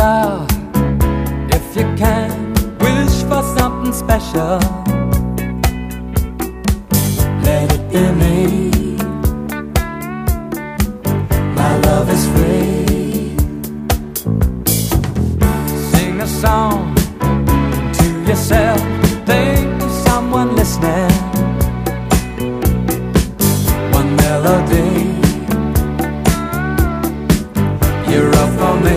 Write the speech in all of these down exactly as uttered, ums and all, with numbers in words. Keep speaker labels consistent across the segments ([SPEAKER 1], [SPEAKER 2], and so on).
[SPEAKER 1] love, if you can, wish for something special. Let it be me. My love is free. Sing a song to yourself. Think of someone listening. One melody, you're up for me.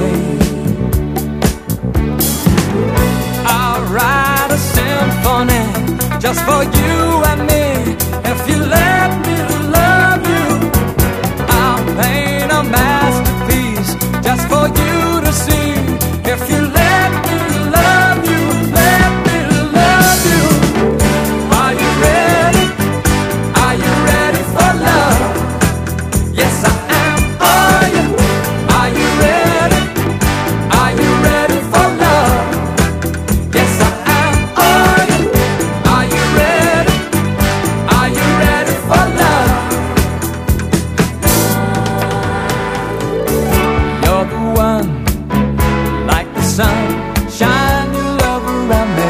[SPEAKER 1] I'll write a symphony just for you and me. If you let me love you, I'll paint a masterpiece just for you to see. If you let me love you, let me love you. Are you ready? Are you ready for love? Yes, I am. Are you? Are you ready? Are you ready for love? Yes, I am. Are you? Are you ready? Are you ready for love? You're the one, like the sun, shine your love around me.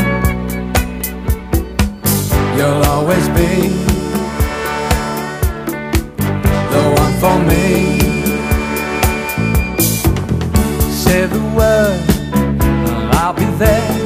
[SPEAKER 1] You'll always be the one for me. Say the word, I'll be there.